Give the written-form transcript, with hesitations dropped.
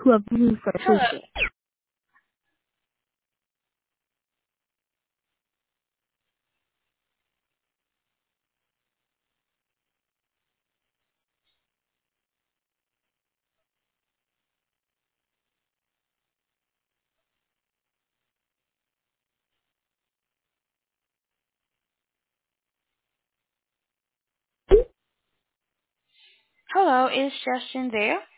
who are looking for a Hello. associate. Hello, is Justin there?